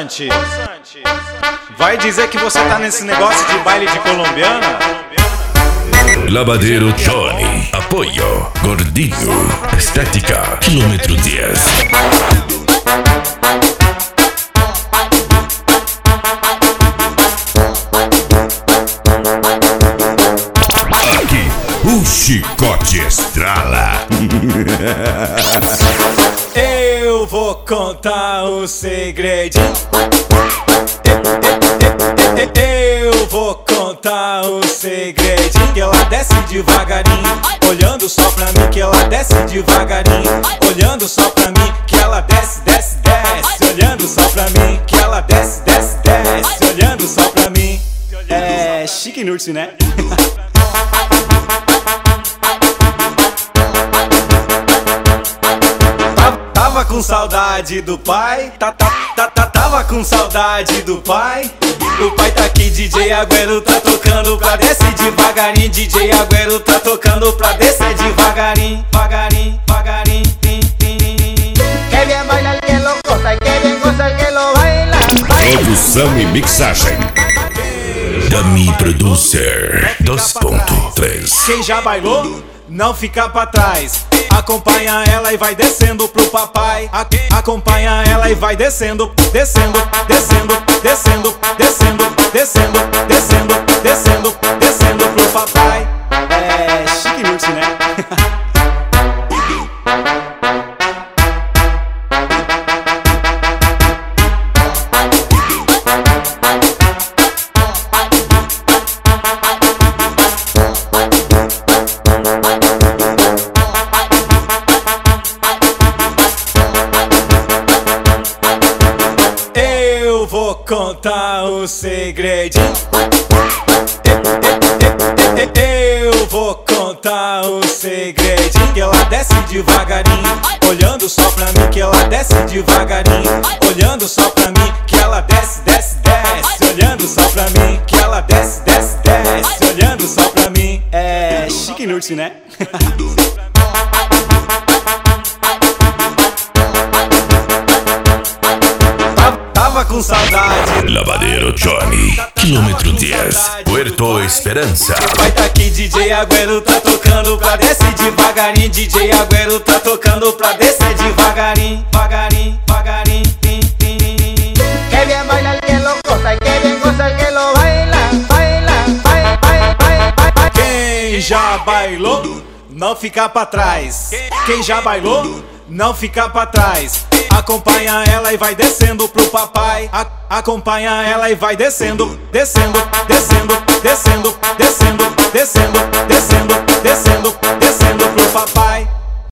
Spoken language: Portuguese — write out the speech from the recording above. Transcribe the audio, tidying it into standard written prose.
Santi, vai dizer que você tá nesse negócio de baile de colombiana? Lavadeiro Johnny, apoio, Gordinho, Estética, quilômetro 10. Aqui, o chicote estrala. Eu vou contar um segredinho. Eu vou contar um segredinho. Que ela desce devagarinho, olhando só pra mim. Que ela desce devagarinho, olhando só pra mim. Que ela desce, desce, desce, olhando só pra mim. Que ela desce, desce, desce, olhando só pra mim. É chique Nurse, né? Tava com saudade do pai, tava com saudade do pai. O pai tá aqui, DJ Agüero tá tocando pra descer devagarinho. DJ Agüero tá tocando pra descer devagarinho, devagarinho, devagarinho. Que bien baila el que lo goza y que bien goza el que lo baila. Produção e mixagem Dami Producer 2.3. Quem já bailou, não fica pra trás. Acompanha ela e vai descendo pro papai. Acompanha ela e vai descendo, descendo, descendo, descendo, descendo, descendo, descendo, descendo, descendo pro papai. É chique Nurse, né? Eu vou contar um segredinho. Eu vou contar um segredinho. Que ela desce devagarinho, olhando só pra mim. Que ela desce devagarinho, olhando só pra mim. Que ela desce, desce, desce, olhando só pra mim. Que ela desce, desce, desce, olhando só pra mim. É chique Nurse, né? Tava com saudade. Lavadeiro Johnny, quilômetro 10, Puerto Esperança. Vai tá aqui, DJ Agüero tá tocando pra descer devagarinho. DJ Agüero tá tocando pra descer devagarinho, devagarinho, devagarinho. Que bien baila el que lo goza y que bien goza el que lo baila. Baila, baila, baila, baila. Quem já bailou, não fica pra trás. Quem já bailou, não fica pra trás. Acompanha ela e vai descendo pro papai. Acompanha ela e vai descendo, descendo, descendo, descendo, descendo, descendo,